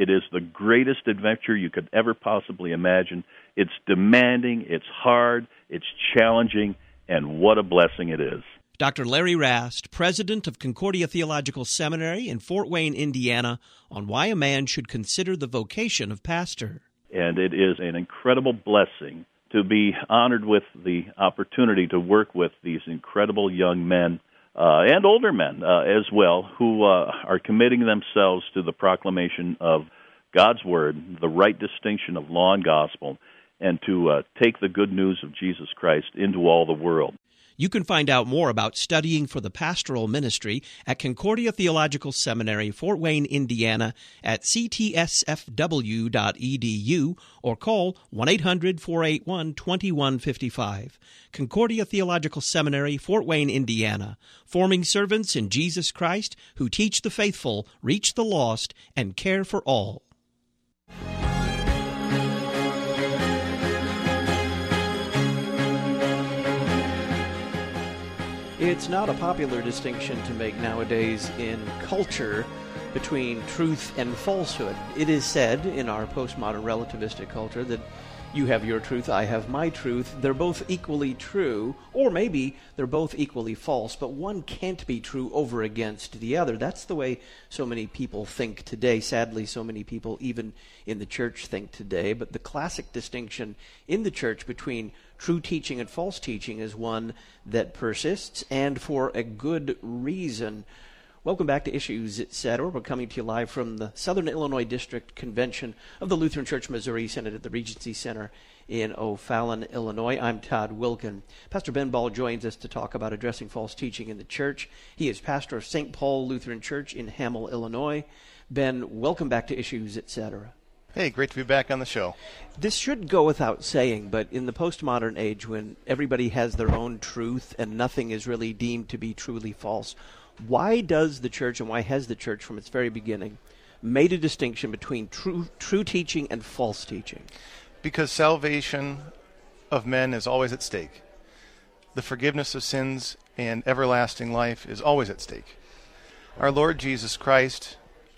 It is the greatest adventure you could ever possibly imagine. It's demanding, it's hard, it's challenging, and what a blessing it is. Dr. Larry Rast, president of Concordia Theological Seminary in Fort Wayne, Indiana, on why a man should consider the vocation of pastor. And it is an incredible blessing to be honored with the opportunity to work with these incredible young men and older men as well, who are committing themselves to the proclamation of God's Word, the right distinction of law and gospel, and to take the good news of Jesus Christ into all the world. You can find out more about studying for the pastoral ministry at Concordia Theological Seminary, Fort Wayne, Indiana, at ctsfw.edu or call 1-800-481-2155. Concordia Theological Seminary, Fort Wayne, Indiana, forming servants in Jesus Christ who teach the faithful, reach the lost, and care for all. It's not a popular distinction to make nowadays in culture between truth and falsehood. It is said in our postmodern relativistic culture that you have your truth, I have my truth. They're both equally true, or maybe they're both equally false, but one can't be true over against the other. That's the way so many people think today. Sadly, so many people, even in the church, think today. But the classic distinction in the church between true teaching and false teaching is one that persists, and for a good reason. Welcome back to Issues, Etc. We're coming to you live from the Southern Illinois District Convention of the Lutheran Church Missouri Synod at the Regency Center in O'Fallon, Illinois. I'm Todd Wilkin. Pastor Ben Ball joins us to talk about addressing false teaching in the church. He is pastor of St. Paul Lutheran Church in Hamel, Illinois. Ben, welcome back to Issues, Etc. Hey, great to be back on the show. This should go without saying, but in the postmodern age when everybody has their own truth and nothing is really deemed to be truly false, why does the church, and why has the church from its very beginning, made a distinction between true teaching and false teaching? Because salvation of men is always at stake. The forgiveness of sins and everlasting life is always at stake. Our Lord Jesus Christ,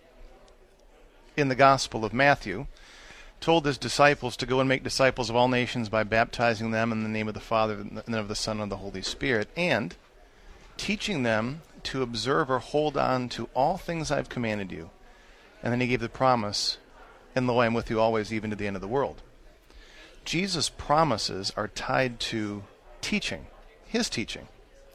in the Gospel of Matthew, told his disciples to go and make disciples of all nations by baptizing them in the name of the Father, and of the Son, and of the Holy Spirit, and teaching them to observe or hold on to all things I've commanded you. And then he gave the promise, and lo, I am with you always, even to the end of the world. Jesus' promises are tied to teaching, his teaching.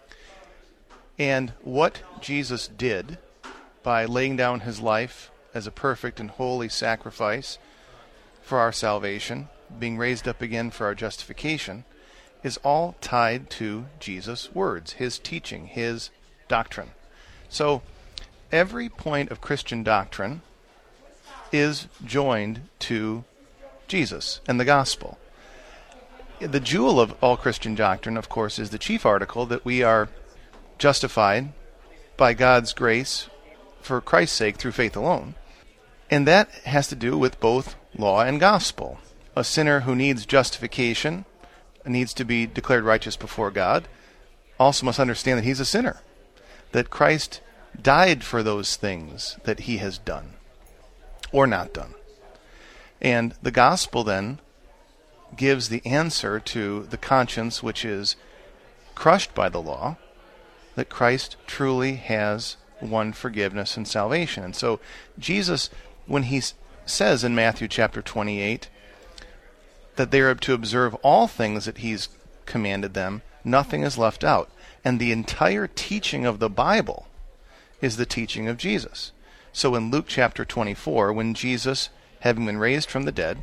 And what Jesus did by laying down his life as a perfect and holy sacrifice for our salvation, being raised up again for our justification, is all tied to Jesus' words, his teaching, his doctrine. So every point of Christian doctrine is joined to Jesus and the gospel. The jewel of all Christian doctrine, of course, is the chief article that we are justified by God's grace for Christ's sake through faith alone. And that has to do with both law and gospel. A sinner who needs justification, needs to be declared righteous before God, also must understand that he's a sinner, that Christ died for those things that he has done or not done. And the gospel then gives the answer to the conscience which is crushed by the law, that Christ truly has won forgiveness and salvation. And so Jesus, when he says in Matthew chapter 28 that they are to observe all things that he's commanded them, nothing is left out. And the entire teaching of the Bible is the teaching of Jesus. So in Luke chapter 24, when Jesus, having been raised from the dead,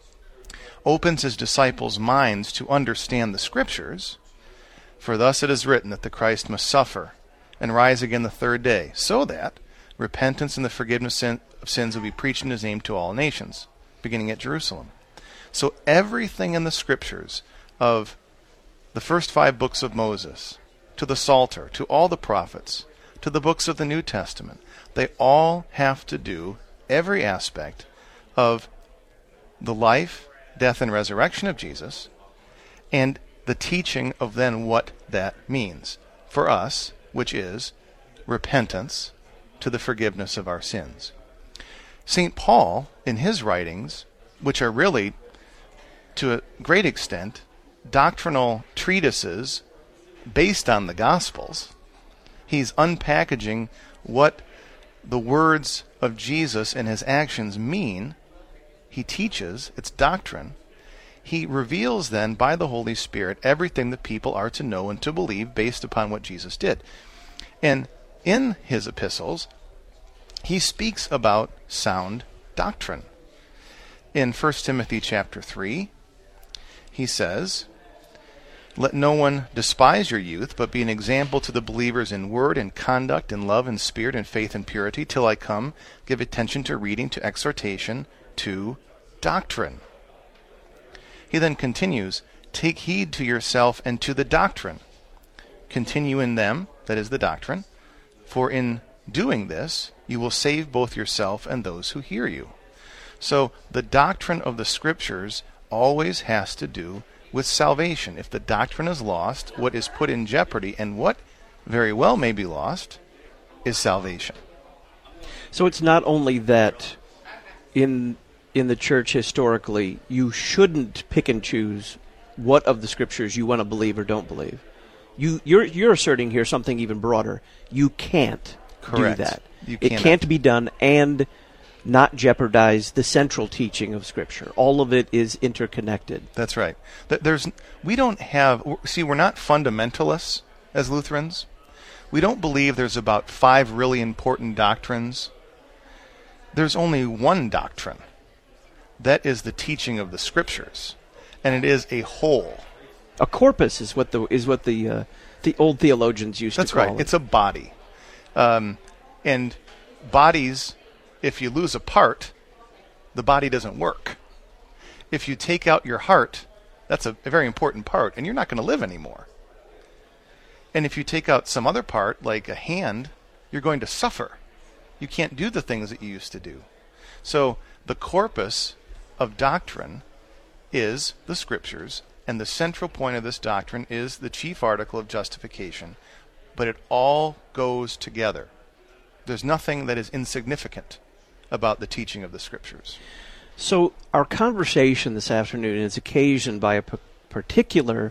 opens his disciples' minds to understand the Scriptures, for thus it is written that the Christ must suffer and rise again the third day, so that repentance and the forgiveness of sins will be preached in his name to all nations, beginning at Jerusalem. So everything in the Scriptures, of the first 5 books of Moses, to the Psalter, to all the prophets, to the books of the New Testament, they all have to do every aspect of the life, death, and resurrection of Jesus, and the teaching of then what that means for us, which is repentance to the forgiveness of our sins. St. Paul, in his writings, which are really, to a great extent, doctrinal treatises based on the Gospels, he's unpackaging what the words of Jesus and his actions mean. He teaches, it's doctrine. He reveals then by the Holy Spirit everything that people are to know and to believe based upon what Jesus did. And in his epistles, he speaks about sound doctrine. In 1 Timothy chapter 3, he says, "Let no one despise your youth, but be an example to the believers in word and conduct and love and spirit and faith and purity. Till I come, give attention to reading, to exhortation, to doctrine." He then continues, "Take heed to yourself and to the doctrine. Continue in them," that is the doctrine, "for in doing this you will save both yourself and those who hear you." So the doctrine of the Scriptures always has to do with salvation. If the doctrine is lost, what is put in jeopardy, and what very well may be lost, is salvation. So it's not only that in the church historically you shouldn't pick and choose what of the Scriptures you want to believe or don't believe. You're asserting here something even broader. You can't Correct. do that. It can't be done and not jeopardize the central teaching of Scripture. All of it is interconnected. That's right. We're not fundamentalists as Lutherans. We don't believe there's about 5 really important doctrines. There's only one doctrine. That is the teaching of the Scriptures, and it is a whole. A corpus is what the old theologians used That's to call right. it. It's a body, and bodies. If you lose a part, the body doesn't work. If you take out your heart, that's a very important part, and you're not going to live anymore. And if you take out some other part, like a hand, you're going to suffer. You can't do the things that you used to do. So the corpus of doctrine is the Scriptures, and the central point of this doctrine is the chief article of justification. But it all goes together. There's nothing that is insignificant about the teaching of the Scriptures. So our conversation this afternoon is occasioned by a particular,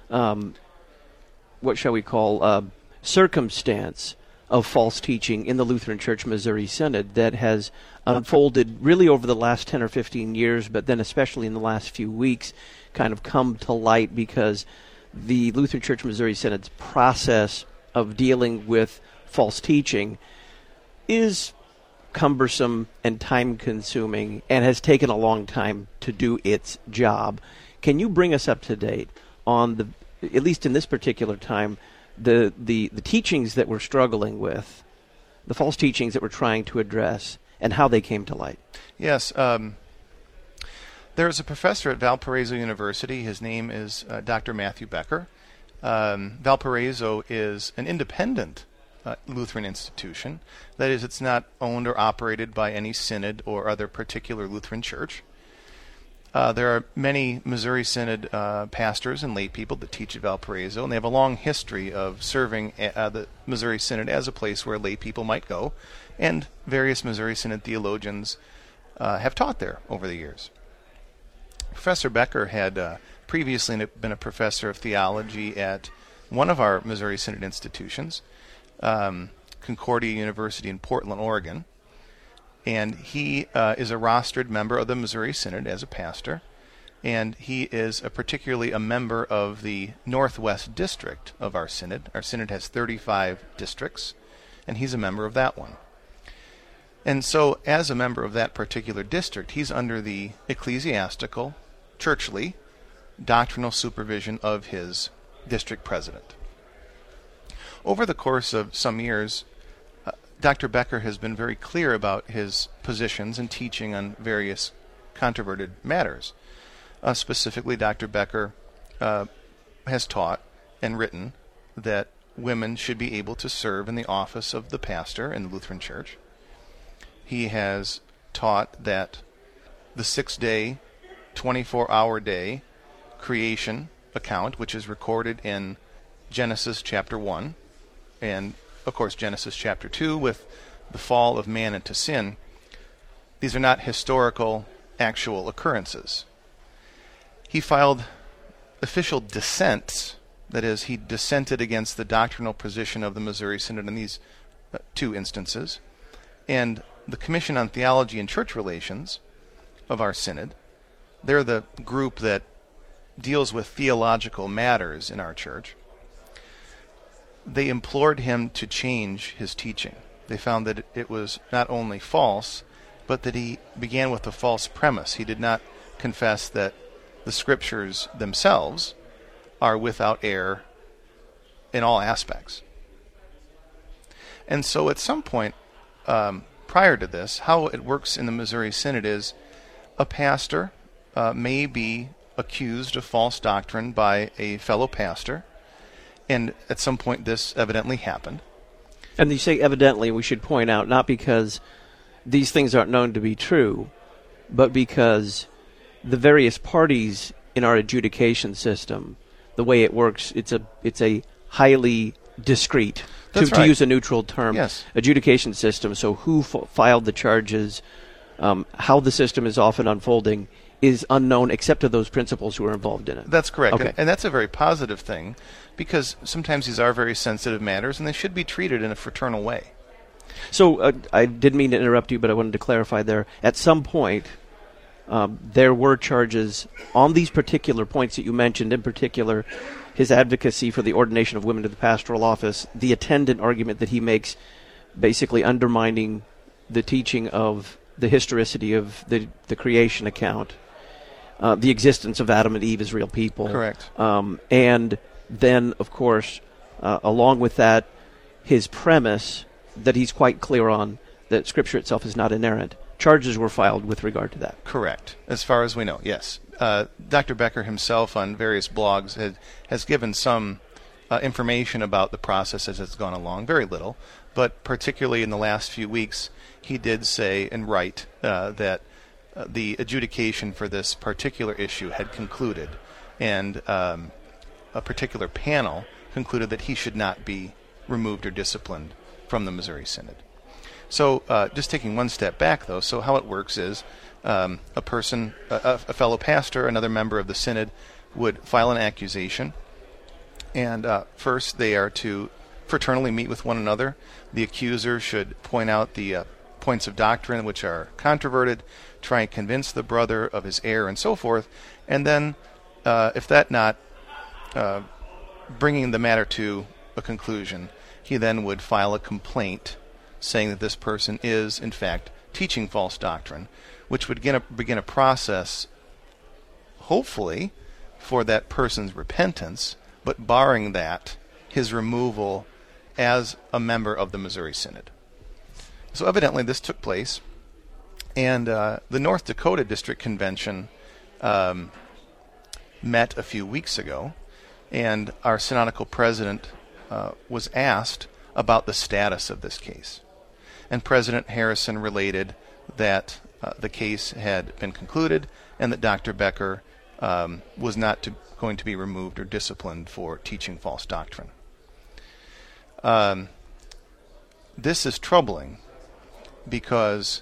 what shall we call, circumstance of false teaching in the Lutheran Church Missouri Synod that has unfolded really over the last 10 or 15 years, but then especially in the last few weeks kind of come to light because the Lutheran Church Missouri Synod's process of dealing with false teaching is cumbersome and time-consuming and has taken a long time to do its job. Can you bring us up to date on at least in this particular time, the teachings that we're struggling with, the false teachings that we're trying to address, and how they came to light? Yes. There's a professor at Valparaiso University. His name is Dr. Matthew Becker. Valparaiso is an independent Lutheran institution. That is, it's not owned or operated by any synod or other particular Lutheran church. There are many Missouri Synod pastors and lay people that teach at Valparaiso, and they have a long history of serving the Missouri Synod as a place where lay people might go, and various Missouri Synod theologians have taught there over the years. Professor Becker had previously been a professor of theology at one of our Missouri Synod institutions, Concordia University in Portland, Oregon. And he is a rostered member of the Missouri Synod as a pastor, and he is particularly a member of the Northwest District of our Synod. Our Synod has 35 districts, and he's a member of that one. And so, as a member of that particular district, he's under the ecclesiastical, churchly, doctrinal supervision of his district president. Over the course of some years, Dr. Becker has been very clear about his positions and teaching on various controverted matters. Specifically, Dr. Becker has taught and written that women should be able to serve in the office of the pastor in the Lutheran Church. He has taught that the 6-day, 24-hour day creation account, which is recorded in Genesis chapter 1, and of course Genesis chapter 2 with the fall of man into sin, These are not historical, actual occurrences. He filed official dissents, that is, he dissented against the doctrinal position of the Missouri Synod in these two instances, and the Commission on Theology and Church Relations of our synod, they're the group that deals with theological matters in our church. They implored him to change his teaching. They found that it was not only false, but that he began with a false premise. He did not confess that the Scriptures themselves are without error in all aspects. And so at some point prior to this, how it works in the Missouri Synod is a pastor may be accused of false doctrine by a fellow pastor, and at some point this evidently happened. And you say evidently, we should point out, not because these things aren't known to be true, but because the various parties in our adjudication system, the way it works, it's a highly discrete, to use a neutral term, yes, adjudication system. So who filed the charges, how the system is often unfolding, is unknown except to those principals who are involved in it. That's correct. Okay. And that's a very positive thing, because sometimes these are very sensitive matters, and they should be treated in a fraternal way. So I didn't mean to interrupt you, but I wanted to clarify there. At some point, there were charges on these particular points that you mentioned, in particular his advocacy for the ordination of women to the pastoral office, the attendant argument that he makes, basically undermining the teaching of the historicity of the creation account, the existence of Adam and Eve as real people. Correct. And then, of course, along with that, his premise that he's quite clear on, that Scripture itself is not inerrant. Charges were filed with regard to that. Correct, as far as we know, yes. Dr. Becker himself on various blogs has given some information about the process as it's gone along, very little, but particularly in the last few weeks, he did say and write that the adjudication for this particular issue had concluded, and a particular panel concluded that he should not be removed or disciplined from the Missouri Synod. So just taking one step back, though, so how it works is a person, a fellow pastor, another member of the Synod, would file an accusation, and first they are to fraternally meet with one another. The accuser should point out the points of doctrine which are controverted, try and convince the brother of his error, and so forth, and then, if that not bringing the matter to a conclusion, he then would file a complaint saying that this person is, in fact, teaching false doctrine, which would begin a process, hopefully, for that person's repentance, but barring that, his removal as a member of the Missouri Synod. So evidently this took place, and the North Dakota District Convention met a few weeks ago, and our synodical president was asked about the status of this case. And President Harrison related that the case had been concluded and that Dr. Becker was not going to be removed or disciplined for teaching false doctrine. This is troubling because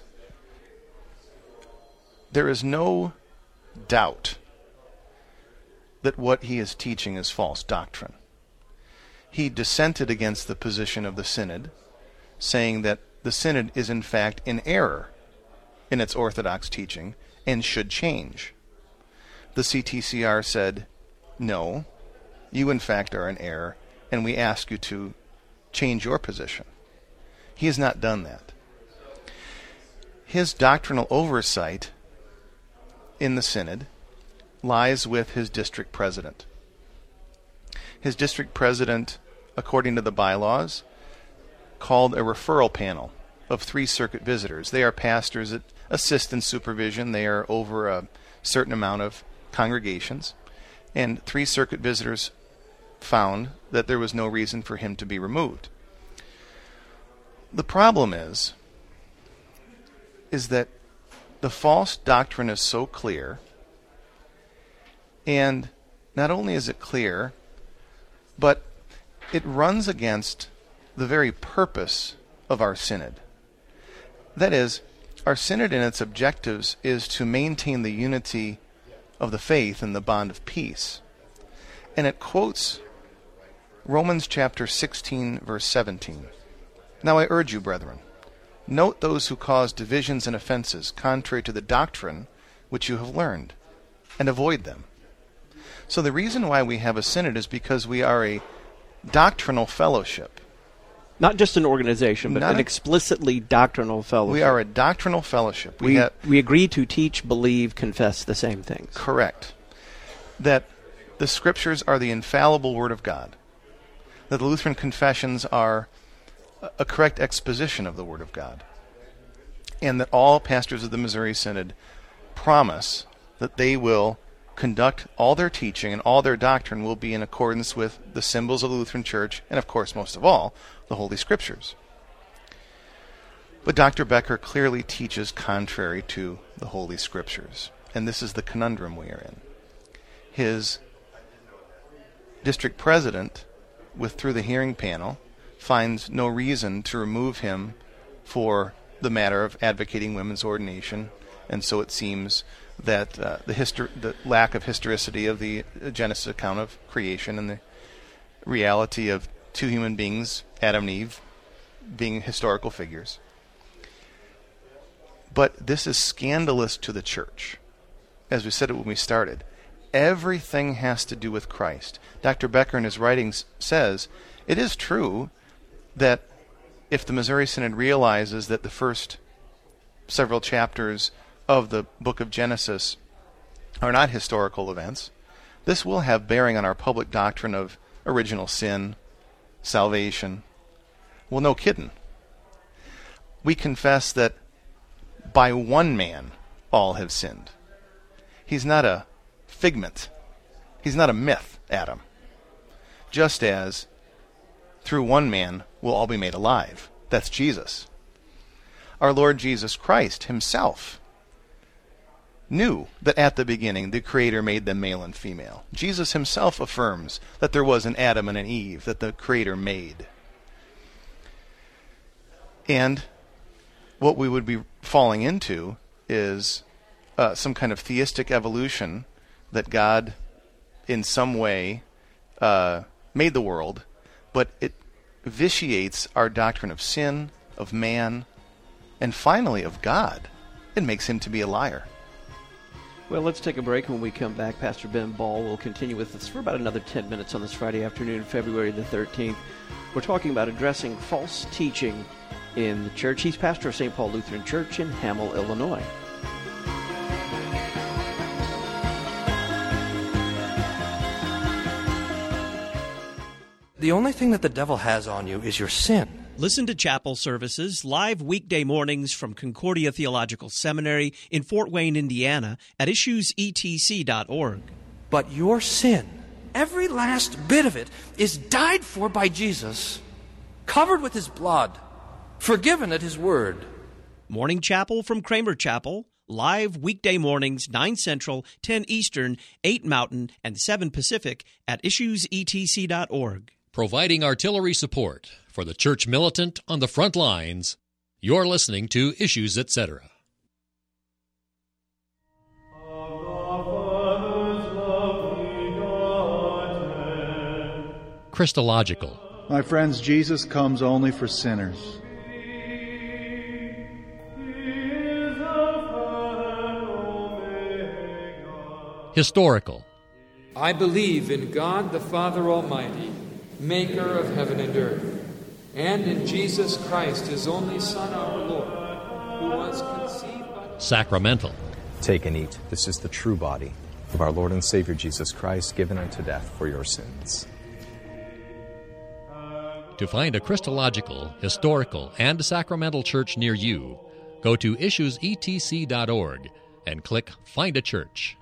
there is no doubt that what he is teaching is false doctrine. He dissented against the position of the Synod, saying that the Synod is in fact in error in its orthodox teaching and should change. The CTCR said, no, you in fact are in error, and we ask you to change your position. He has not done that. His doctrinal oversight in the Synod lies with his district president. His district president, according to the bylaws, called a referral panel of 3 circuit visitors. They are pastors that assist in supervision. They are over a certain amount of congregations. And 3 circuit visitors found that there was no reason for him to be removed. The problem is that the false doctrine is so clear, and not only is it clear, but it runs against the very purpose of our Synod. That is, our synod in its objectives is to maintain the unity of the faith and the bond of peace. And it quotes Romans chapter 16, verse 17. Now I urge you, brethren, note those who cause divisions and offenses contrary to the doctrine which you have learned, and avoid them. So the reason why we have a synod is because we are a doctrinal fellowship. Not just an organization, but an explicitly doctrinal fellowship. We are a doctrinal fellowship. We agree to teach, believe, confess the same things. Correct. That the Scriptures are the infallible Word of God. That the Lutheran confessions are a correct exposition of the Word of God. And that all pastors of the Missouri Synod promise that they will conduct all their teaching and all their doctrine will be in accordance with the symbols of the Lutheran Church and, of course, most of all, the Holy Scriptures. But Dr. Becker clearly teaches contrary to the Holy Scriptures, and this is the conundrum we are in. His district president, through the hearing panel, finds no reason to remove him for the matter of advocating women's ordination, and so it seems that the lack of historicity of the Genesis account of creation and the reality of two human beings, Adam and Eve, being historical figures. But this is scandalous to the church. As we said it when we started, everything has to do with Christ. Dr. Becker in his writings says, it is true that if the Missouri Synod realizes that the first several chapters of the book of Genesis are not historical events, this will have bearing on our public doctrine of original sin, salvation. Well, no kidding. We confess that by one man all have sinned. He's not a figment. He's not a myth, Adam. Just as through one man we'll all be made alive. That's Jesus. Our Lord Jesus Christ himself knew that at the beginning the Creator made them male and female. Jesus himself affirms that there was an Adam and an Eve that the Creator made. And what we would be falling into is some kind of theistic evolution, that God in some way made the world, but it vitiates our doctrine of sin, of man, and finally of God. It makes him to be a liar. Well, let's take a break. When we come back, Pastor Ben Ball will continue with us for about another 10 minutes on this Friday afternoon, February the 13th. We're talking about addressing false teaching in the church. He's pastor of St. Paul Lutheran Church in Hamel, Illinois. The only thing that the devil has on you is your sin. Listen to chapel services live weekday mornings from Concordia Theological Seminary in Fort Wayne, Indiana at issuesetc.org. But your sin, every last bit of it, is died for by Jesus, covered with his blood, forgiven at his word. Morning Chapel from Kramer Chapel, live weekday mornings, 9 Central, 10 Eastern, 8 Mountain, and 7 Pacific at issuesetc.org. Providing artillery support for the church militant on the front lines, you're listening to Issues, Etc. Christological. My friends, Jesus comes only for sinners. Historical. I believe in God the Father Almighty, maker of heaven and earth, and in Jesus Christ, his only Son, our Lord, who was conceived by... Sacramental. Take and eat. This is the true body of our Lord and Savior Jesus Christ, given unto death for your sins. To find a Christological, historical, and sacramental church near you, go to issuesetc.org and click Find a Church.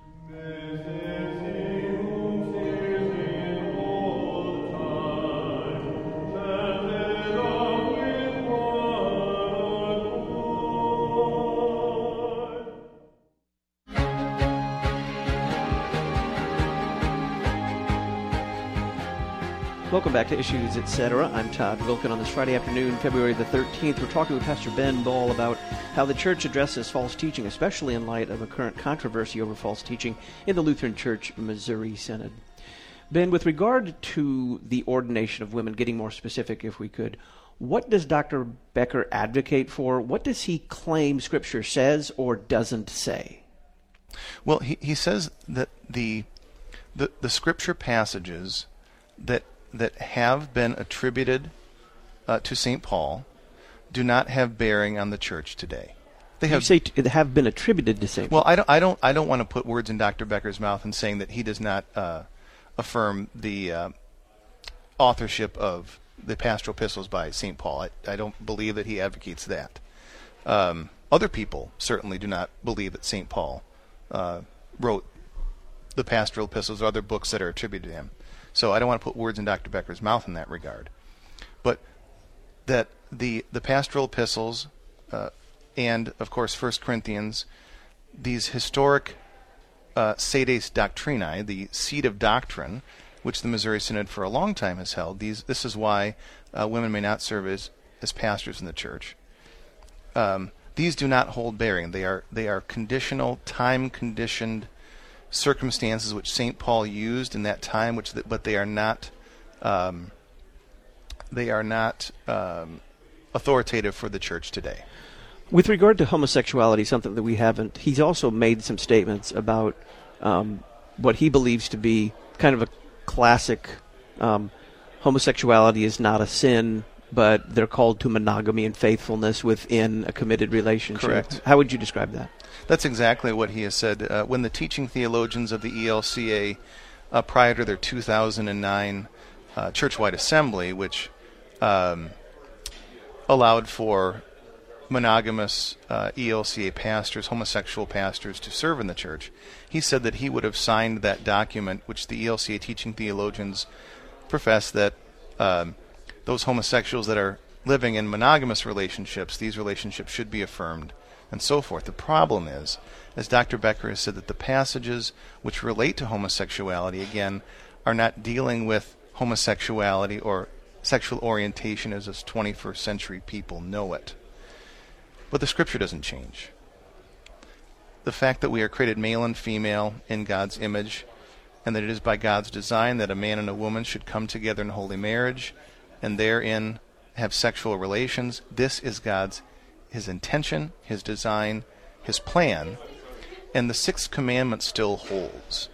Welcome back to Issues, Etc. I'm Todd Wilken. On this Friday afternoon, February the 13th, we're talking with Pastor Ben Ball about how the Church addresses false teaching, especially in light of a current controversy over false teaching in the Lutheran Church Missouri Synod. Ben, with regard to the ordination of women, getting more specific if we could, what does Dr. Becker advocate for? What does he claim Scripture says or doesn't say? Well, he says that the Scripture passages that have been attributed to St. Paul do not have bearing on the church today. They have, you say have been attributed to St. Paul. Well, I don't want to put words in Dr. Becker's mouth in saying that he does not affirm the authorship of the pastoral epistles by St. Paul. I don't believe that he advocates that. Other people certainly do not believe that St. Paul wrote the pastoral epistles or other books that are attributed to him. So I don't want to put words in Dr. Becker's mouth in that regard. But that the pastoral epistles and, of course, 1 Corinthians, these historic sedes doctrinae, the seat of doctrine, which the Missouri Synod for a long time has held, this is why women may not serve as pastors in the church. These do not hold bearing. They are conditional, time-conditioned circumstances which St. Paul used in that time, but they are not authoritative for the church today. With regard to homosexuality, something that we haven't, he's also made some statements about what he believes to be kind of a classic homosexuality is not a sin, but they're called to monogamy and faithfulness within a committed relationship. Correct. How would you describe that? That's exactly what he has said. When the teaching theologians of the ELCA, prior to their 2009 church-wide assembly, which allowed for monogamous ELCA pastors, homosexual pastors, to serve in the church, he said that he would have signed that document, which the ELCA teaching theologians profess that those homosexuals that are living in monogamous relationships, these relationships should be affirmed, and so forth. The problem is, as Dr. Becker has said, that the passages which relate to homosexuality, again, are not dealing with homosexuality or sexual orientation as us 21st century people know it. But the Scripture doesn't change. The fact that we are created male and female in God's image, and that it is by God's design that a man and a woman should come together in holy marriage, and therein have sexual relations, this is His intention, His design, His plan, and the sixth commandment still holds.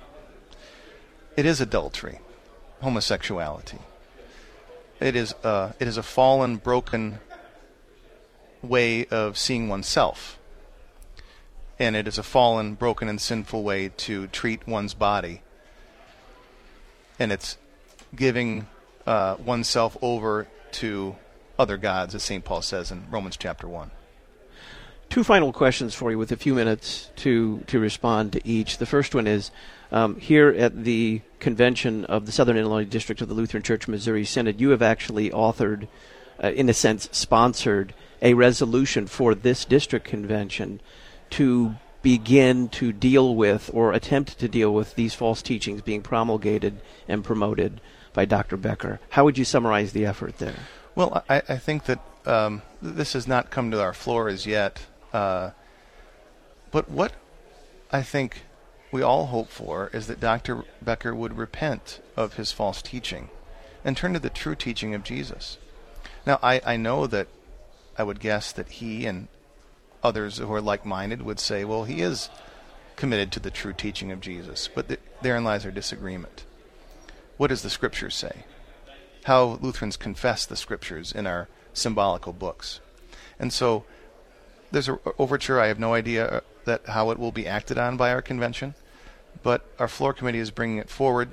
It is adultery, homosexuality. It is a fallen, broken way of seeing oneself. And it is a fallen, broken, and sinful way to treat one's body. And it's giving oneself over to other gods, as St. Paul says in Romans chapter 1. Two final questions for you with a few minutes to respond to each. The first one is, here at the convention of the Southern Illinois District of the Lutheran Church Missouri Synod, you have actually authored, in a sense, sponsored a resolution for this district convention to begin to deal with or attempt to deal with these false teachings being promulgated and promoted by Dr. Becker. How would you summarize the effort there? Well, I think that this has not come to our floor as yet. But what I think we all hope for is that Dr. Becker would repent of his false teaching and turn to the true teaching of Jesus. Now, I know that I would guess that he and others who are like-minded would say, well, he is committed to the true teaching of Jesus. But therein lies our disagreement. What does the Scriptures say? How Lutherans confess the Scriptures in our symbolical books. And so there's an overture. I have no idea how it will be acted on by our convention, but our floor committee is bringing it forward,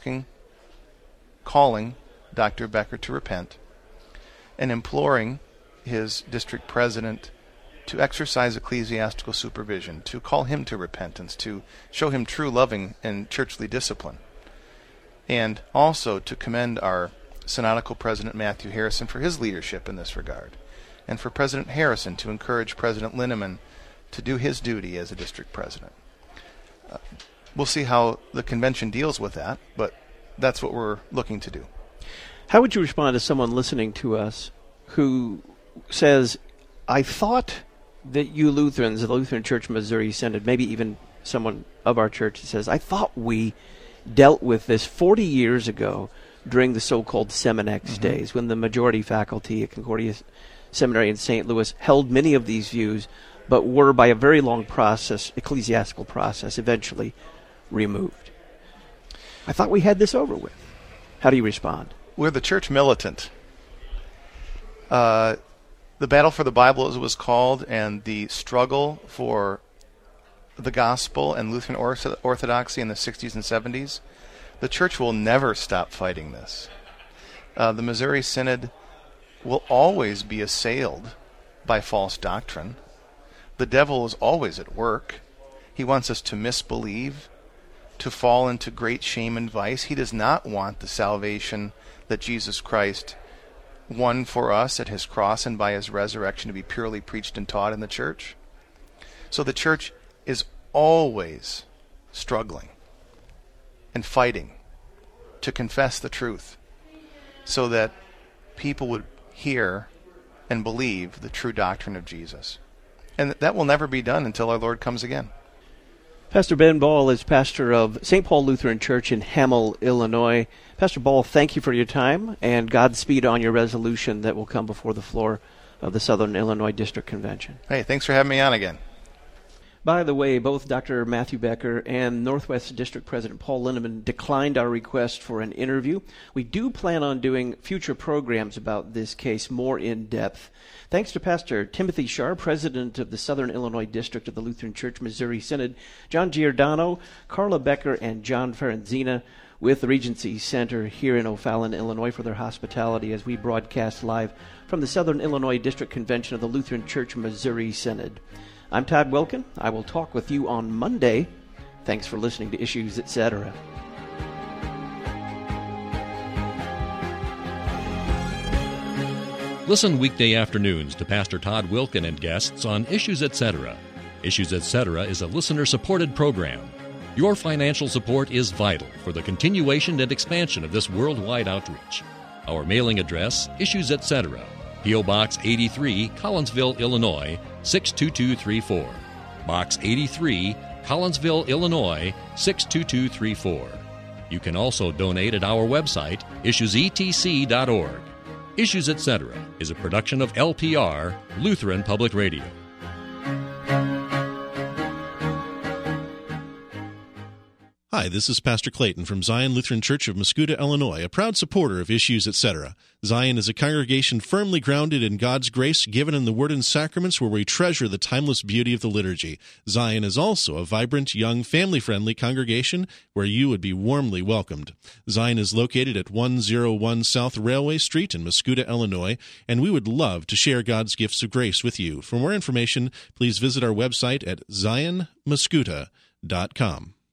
calling Dr. Becker to repent, and imploring his district president to exercise ecclesiastical supervision, to call him to repentance, to show him true loving and churchly discipline, and also to commend our synodical president Matthew Harrison for his leadership in this regard, and for President Harrison to encourage President Linneman to do his duty as a district president. We'll see how the convention deals with that, but that's what we're looking to do. How would you respond to someone listening to us who says, I thought that you Lutherans, the Lutheran Church Missouri Synod, maybe even someone of our church says, I thought we dealt with this 40 years ago during the so-called Seminex days, when the majority faculty at Concordia Seminary in St. Louis held many of these views, but were, by a very long process, ecclesiastical process, eventually removed. I thought we had this over with. How do you respond? We're the church militant. The battle for the Bible, as it was called, and the struggle for the gospel and Lutheran orthodoxy in the 60s and 70s, the church will never stop fighting this. The Missouri Synod will always be assailed by false doctrine. The devil is always at work. He wants us to misbelieve, to fall into great shame and vice. He does not want the salvation that Jesus Christ won for us at his cross and by his resurrection to be purely preached and taught in the church. So the church is always struggling and fighting to confess the truth so that people would hear and believe the true doctrine of Jesus. And that will never be done until our Lord comes again. Pastor Ben Ball is pastor of St. Paul Lutheran Church in Hamel, Illinois. Pastor Ball, thank you for your time, and Godspeed on your resolution that will come before the floor of the Southern Illinois District Convention. Hey, thanks for having me on again. By the way, both Dr. Matthew Becker and Northwest District President Paul Lindeman declined our request for an interview. We do plan on doing future programs about this case more in depth. Thanks to Pastor Timothy Sharp, President of the Southern Illinois District of the Lutheran Church Missouri Synod, John Giordano, Carla Becker, and John Ferenzina with the Regency Center here in O'Fallon, Illinois, for their hospitality as we broadcast live from the Southern Illinois District Convention of the Lutheran Church Missouri Synod. I'm Todd Wilkin. I will talk with you on Monday. Thanks for listening to Issues, Etc. Listen weekday afternoons to Pastor Todd Wilkin and guests on Issues, Etc. Issues, Etc. is a listener-supported program. Your financial support is vital for the continuation and expansion of this worldwide outreach. Our mailing address, Issues, Etc., P.O. Box 83, Collinsville, Illinois, 62234. Box 83, Collinsville, Illinois, 62234. You can also donate at our website, issuesetc.org. Issues, Etc. is a production of LPR, Lutheran Public Radio. Hi, this is Pastor Clayton from Zion Lutheran Church of Mascoutah, Illinois, a proud supporter of Issues, Etc. Zion is a congregation firmly grounded in God's grace given in the Word and Sacraments, where we treasure the timeless beauty of the liturgy. Zion is also a vibrant, young, family-friendly congregation where you would be warmly welcomed. Zion is located at 101 South Railway Street in Mascoutah, Illinois, and we would love to share God's gifts of grace with you. For more information, please visit our website at zionmascoutah.com.